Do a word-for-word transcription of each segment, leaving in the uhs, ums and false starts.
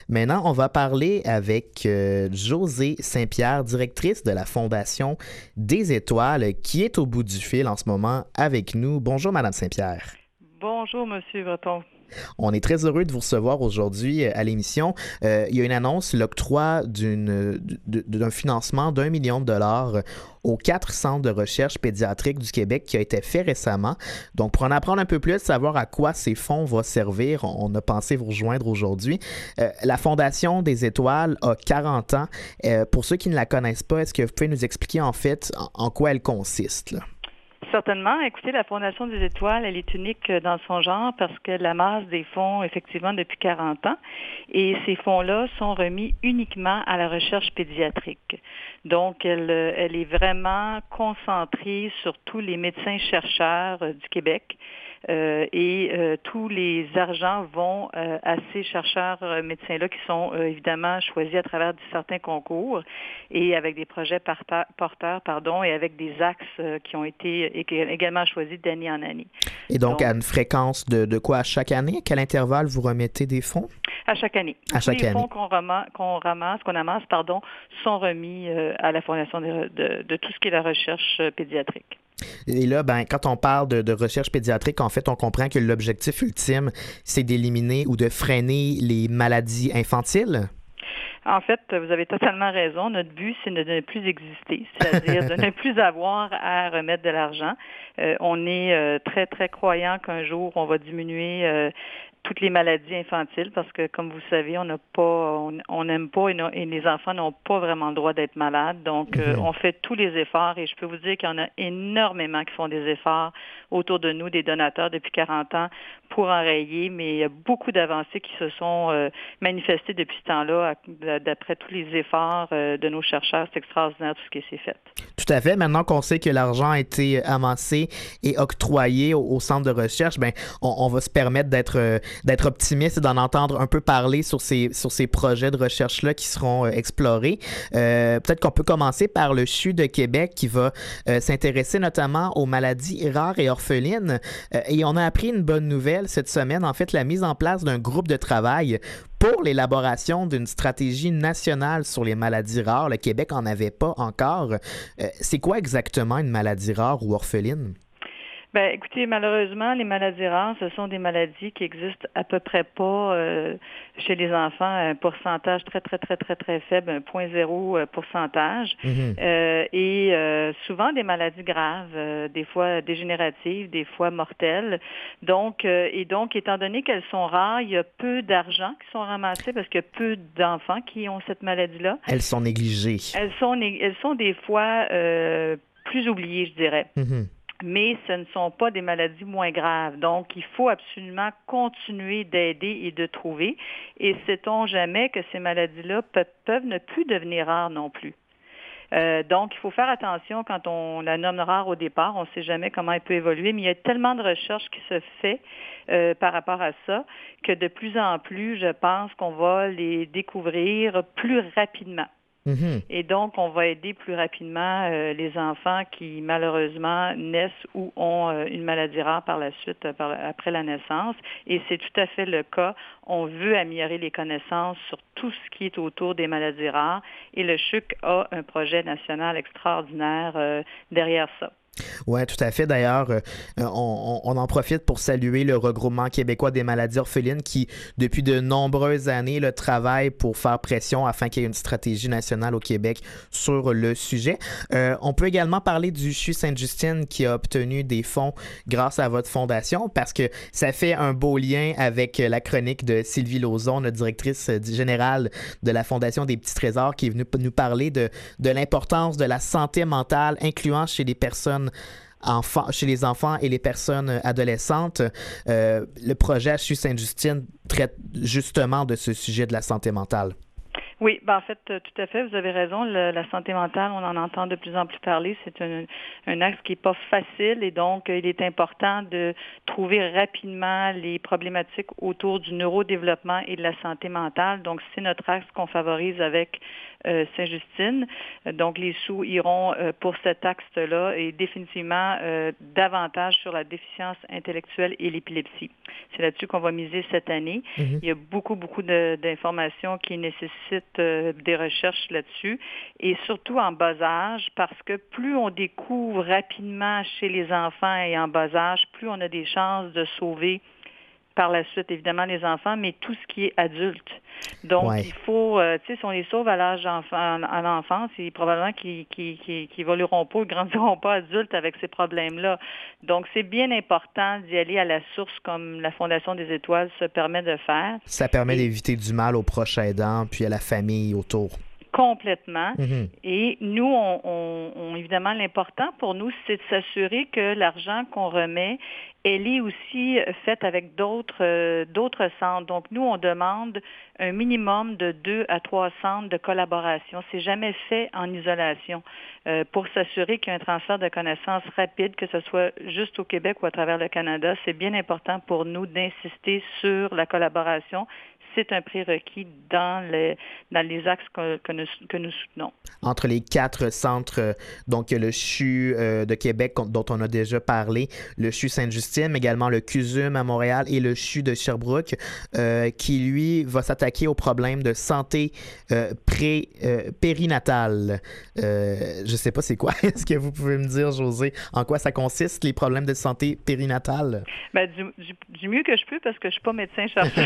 Maintenant, on va parler avec euh, Josée Saint-Pierre, directrice de la Fondation des Étoiles, qui est au bout du fil en ce moment avec nous. Bonjour, Madame Saint-Pierre. Bonjour, Monsieur Breton. On est très heureux de vous recevoir aujourd'hui à l'émission. Euh, il y a une annonce, l'octroi d'une, d'un financement d'un million de dollars aux quatre centres de recherche pédiatrique du Québec qui a été fait récemment. Donc, pour en apprendre un peu plus, savoir à quoi ces fonds vont servir, on a pensé vous rejoindre aujourd'hui. Euh, la Fondation des Étoiles a quarante ans. Euh, pour ceux qui ne la connaissent pas, est-ce que vous pouvez nous expliquer en fait en, en quoi elle consiste, là? Certainement. Écoutez, la Fondation des Étoiles, elle est unique dans son genre parce qu'elle amasse des fonds, effectivement, depuis quarante ans. Et ces fonds-là sont remis uniquement à la recherche pédiatrique. Donc, elle, elle est vraiment concentrée sur tous les médecins-chercheurs du Québec. Euh, et euh, tous les argents vont euh, à ces chercheurs euh, médecins-là qui sont euh, évidemment choisis à travers certains concours et avec des projets porteurs, porteurs pardon, et avec des axes euh, qui ont été également choisis d'année en année. Et donc, donc à une fréquence de, de quoi à chaque année? À quel intervalle vous remettez des fonds? À chaque année. À Tous chaque les année. fonds qu'on ramasse, qu'on ramasse, qu'on amasse, pardon, sont remis euh, à la Fondation de, de, de tout ce qui est la recherche euh, pédiatrique. Et là, ben, quand on parle de, de recherche pédiatrique, en fait, on comprend que l'objectif ultime, c'est d'éliminer ou de freiner les maladies infantiles. En fait, vous avez totalement raison. Notre but, c'est de ne plus exister, c'est-à-dire de ne plus avoir à remettre de l'argent. Euh, on est euh, très, très croyant qu'un jour, on va diminuer euh, toutes les maladies infantiles parce que, comme vous savez, on n'a pas, on n'aime pas et, et les enfants n'ont pas vraiment le droit d'être malades. Donc, euh, mm-hmm. on fait tous les efforts et je peux vous dire qu'il y en a énormément qui font des efforts autour de nous, des donateurs depuis quarante ans pour enrayer, mais il y a beaucoup d'avancées qui se sont euh, manifestées depuis ce temps-là d'après tous les efforts euh, de nos chercheurs. C'est extraordinaire tout ce qui s'est fait. Tout à fait. Maintenant qu'on sait que l'argent a été amassé et octroyé au, au centre de recherche, ben, on, on va se permettre d'être, euh, d'être optimiste et d'en entendre un peu parler sur ces, sur ces projets de recherche-là qui seront euh, explorés. Euh, peut-être qu'on peut commencer par le C H U de Québec qui va euh, s'intéresser notamment aux maladies rares et orphelines. Euh, et on a appris une bonne nouvelle cette semaine, en fait, la mise en place d'un groupe de travail pour l'élaboration d'une stratégie nationale sur les maladies rares. Le Québec n'en avait pas encore. Euh, c'est quoi exactement une maladie rare ou orpheline? Ben, écoutez, malheureusement, les maladies rares, ce sont des maladies qui existent à peu près pas euh, chez les enfants, un pourcentage très, très, très, très, très faible, un zéro virgule zéro pourcentage. Mm-hmm. Euh, et euh, souvent des maladies graves, euh, des fois dégénératives, des fois mortelles. Donc, euh, et donc, étant donné qu'elles sont rares, il y a peu d'argent qui sont ramassés parce qu'il y a peu d'enfants qui ont cette maladie-là. Elles sont négligées. Elles sont, elles sont des fois euh, plus oubliées, je dirais. Mm-hmm. Mais ce ne sont pas des maladies moins graves. Donc, il faut absolument continuer d'aider et de trouver. Et sait-on jamais que ces maladies-là peuvent, peuvent ne plus devenir rares non plus. Euh, donc, il faut faire attention quand on la nomme rare au départ. On ne sait jamais comment elle peut évoluer, mais il y a tellement de recherches qui se fait euh, par rapport à ça que de plus en plus, je pense qu'on va les découvrir plus rapidement. Mm-hmm. Et donc, on va aider plus rapidement euh, les enfants qui, malheureusement, naissent ou ont euh, une maladie rare par la suite, euh, par, après la naissance. Et c'est tout à fait le cas. On veut améliorer les connaissances sur tout ce qui est autour des maladies rares. Et le C H U C a un projet national extraordinaire euh, derrière ça. Oui, tout à fait. D'ailleurs, euh, on, on en profite pour saluer le regroupement québécois des maladies orphelines qui, depuis de nombreuses années, le travaille pour faire pression afin qu'il y ait une stratégie nationale au Québec sur le sujet. Euh, on peut également parler du C H U Sainte-Justine qui a obtenu des fonds grâce à votre fondation parce que ça fait un beau lien avec la chronique de Sylvie Lauzon, notre directrice générale de la Fondation des Petits Trésors, qui est venue nous parler de, de l'importance de la santé mentale, incluant chez les personnes Enfants, chez les enfants et les personnes adolescentes. Euh, le projet C H U Sainte-Justine traite justement de ce sujet de la santé mentale. Oui, ben en fait, tout à fait, vous avez raison. Le, la santé mentale, on en entend de plus en plus parler. C'est un, un axe qui n'est pas facile et donc il est important de trouver rapidement les problématiques autour du neurodéveloppement et de la santé mentale. Donc, c'est notre axe qu'on favorise avec euh, Sainte-Justine. Donc, les sous iront euh, pour cet axe-là et définitivement euh, davantage sur la déficience intellectuelle et l'épilepsie. C'est là-dessus qu'on va miser cette année. Mm-hmm. Il y a beaucoup, beaucoup de, d'informations qui nécessitent euh, des recherches là-dessus et surtout en bas âge parce que plus on découvre rapidement chez les enfants et en bas âge, plus on a des chances de sauver par la suite, évidemment, les enfants, mais tout ce qui est adulte. Donc, ouais. il faut, euh, tu sais, si on les sauve à l'âge d'enfant, à l'enfance, c'est probablement qu'ils qu'ils, qu'ils, qu'ils évolueront pas, ils grandiront pas adultes avec ces problèmes-là. Donc, c'est bien important d'y aller à la source comme la Fondation des Étoiles se permet de faire. Ça permet Et... d'éviter du mal aux proches aidants, puis à la famille autour. Complètement. Mm-hmm. Et nous, on, on, on, évidemment, l'important pour nous, c'est de s'assurer que l'argent qu'on remet, elle est aussi faite avec d'autres euh, d'autres centres. Donc, nous, on demande un minimum de deux à trois centres de collaboration. C'est jamais fait en isolation euh, pour s'assurer qu'il y a un transfert de connaissances rapide, que ce soit juste au Québec ou à travers le Canada. C'est bien important pour nous d'insister sur la collaboration. C'est un prérequis dans les, dans les axes que, que, nous, que nous soutenons. Entre les quatre centres, donc le C H U euh, de Québec dont on a déjà parlé, le C H U Sainte-Justine, mais également le C U S U M à Montréal et le C H U de Sherbrooke, euh, qui lui va s'attaquer aux problèmes de santé euh, pré, euh, périnatale. Euh, je ne sais pas c'est quoi. Est-ce que vous pouvez me dire, Josée, en quoi ça consiste, les problèmes de santé périnatale? Ben, du, du, du mieux que je peux, parce que je ne suis pas médecin chercheur.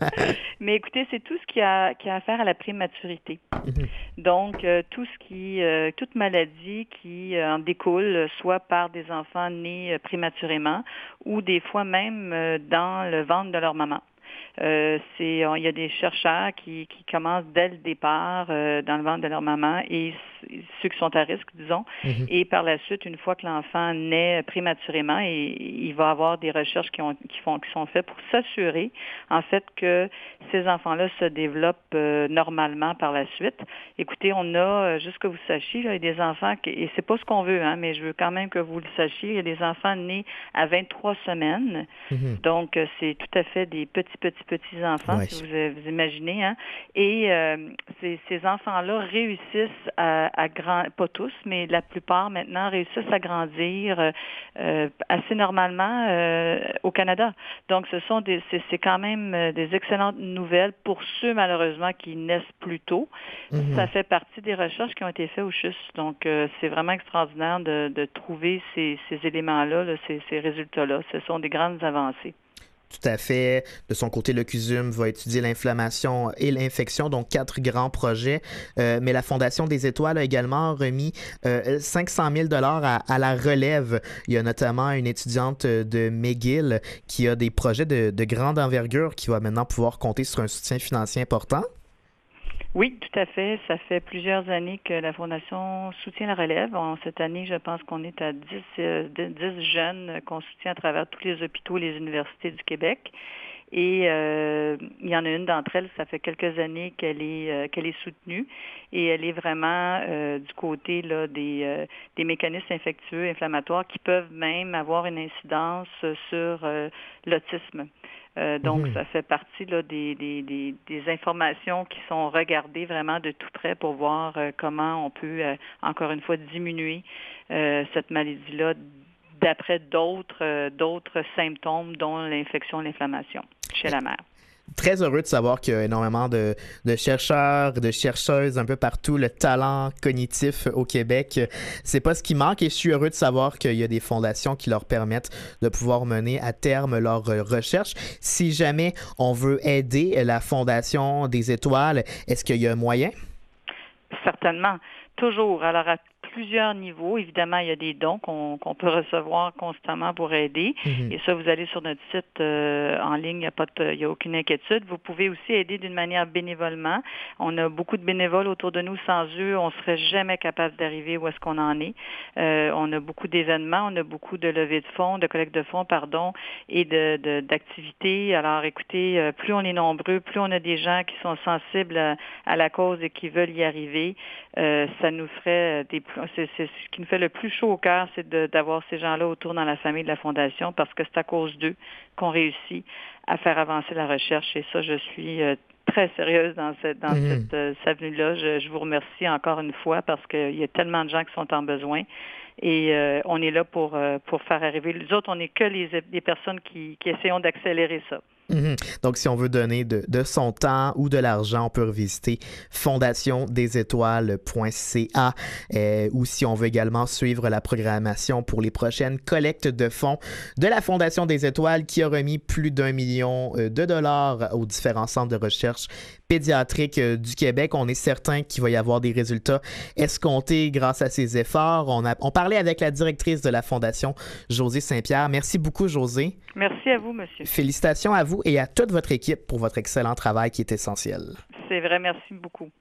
Mais écoutez, c'est tout ce qui a, qui a affaire à la prématurité. Mm-hmm. Donc, euh, tout ce qui, euh, toute maladie qui euh, en découle, soit par des enfants nés euh, prématurément ou des fois même euh, dans le ventre de leur maman. Euh, c'est, il y a des chercheurs qui, qui commencent dès le départ euh, dans le ventre de leur maman et ceux qui sont à risque, disons, mm-hmm. et par la suite, une fois que l'enfant naît prématurément, et, il va avoir des recherches qui, ont, qui, font, qui sont faites pour s'assurer, en fait, que ces enfants-là se développent euh, normalement par la suite. Écoutez, on a, juste que vous sachiez, là, il y a des enfants, qui, et c'est pas ce qu'on veut, hein, mais je veux quand même que vous le sachiez, il y a des enfants nés à vingt-trois semaines, mm-hmm. donc c'est tout à fait des petits, petits, petits enfants, ouais. si vous, vous imaginez, hein, et euh, ces, ces enfants-là réussissent à à grand, pas tous, mais la plupart maintenant réussissent à grandir euh, assez normalement euh, au Canada. Donc, ce sont des, c'est, c'est quand même des excellentes nouvelles pour ceux, malheureusement, qui naissent plus tôt. Mm-hmm. Ça fait partie des recherches qui ont été faites au C H U S. Donc, euh, c'est vraiment extraordinaire de, de trouver ces, ces éléments-là, là, ces, ces résultats-là. Ce sont des grandes avancées. Tout à fait. De son côté, le C U S U M va étudier l'inflammation et l'infection, donc quatre grands projets. Euh, mais la Fondation des Étoiles a également remis euh, cinq cent mille dollars à, à la relève. Il y a notamment une étudiante de McGill qui a des projets de, de grande envergure qui va maintenant pouvoir compter sur un soutien financier important. Oui, tout à fait. Ça fait plusieurs années que la Fondation soutient la relève. En cette année, je pense qu'on est à dix, euh, dix jeunes qu'on soutient à travers tous les hôpitaux et les universités du Québec. Et euh, il y en a une d'entre elles, ça fait quelques années qu'elle est euh, qu'elle est soutenue et elle est vraiment euh, du côté là des euh, des mécanismes infectieux, inflammatoires qui peuvent même avoir une incidence sur euh, l'autisme. Euh, donc, mmh. ça fait partie là, des, des, des, des informations qui sont regardées vraiment de tout près pour voir euh, comment on peut, euh, encore une fois, diminuer euh, cette maladie-là d'après d'autres, euh, d'autres symptômes, dont l'infection et l'inflammation chez la mère. Très heureux de savoir qu'il y a énormément de, de chercheurs, de chercheuses un peu partout, le talent cognitif au Québec. C'est pas ce qui manque et je suis heureux de savoir qu'il y a des fondations qui leur permettent de pouvoir mener à terme leurs recherches. Si jamais on veut aider la Fondation des Étoiles, est-ce qu'il y a un moyen? Certainement. Toujours. Alors, plusieurs niveaux. Évidemment, il y a des dons qu'on, qu'on peut recevoir constamment pour aider. Mm-hmm. Et ça, vous allez sur notre site euh, en ligne, il n'y a pas de, il y a aucune inquiétude. Vous pouvez aussi aider d'une manière bénévolement. On a beaucoup de bénévoles autour de nous. Sans eux, on ne serait jamais capable d'arriver où est-ce qu'on en est. Euh, on a beaucoup d'événements, on a beaucoup de levées de fonds, de collecte de fonds, pardon, et de, de, d'activités. Alors, écoutez, plus on est nombreux, plus on a des gens qui sont sensibles à, à la cause et qui veulent y arriver, euh, ça nous ferait des... C'est, c'est ce qui nous fait le plus chaud au cœur, c'est de, d'avoir ces gens-là autour dans la famille de la Fondation, parce que c'est à cause d'eux qu'on réussit à faire avancer la recherche. Et ça, je suis euh, très sérieuse dans cette, dans mmh. cette, euh, cette avenue-là. Je, je vous remercie encore une fois parce qu'il y a tellement de gens qui sont en besoin. Et euh, on est là pour, euh, pour faire arriver. Les autres, on n'est que les, les personnes qui, qui essayons d'accélérer ça. Mm-hmm. Donc, si on veut donner de, de son temps ou de l'argent, on peut revisiter fondation des étoiles point c a euh, ou si on veut également suivre la programmation pour les prochaines collectes de fonds de la Fondation des Étoiles qui a remis plus d'un million de dollars aux différents centres de recherche pédiatrique du Québec. On est certain qu'il va y avoir des résultats escomptés grâce à ces efforts. On, a, on parlait avec la directrice de la Fondation, Josée Saint-Pierre. Merci beaucoup, Josée. Merci à vous, monsieur. Félicitations à vous et à toute votre équipe pour votre excellent travail qui est essentiel. C'est vrai, merci beaucoup.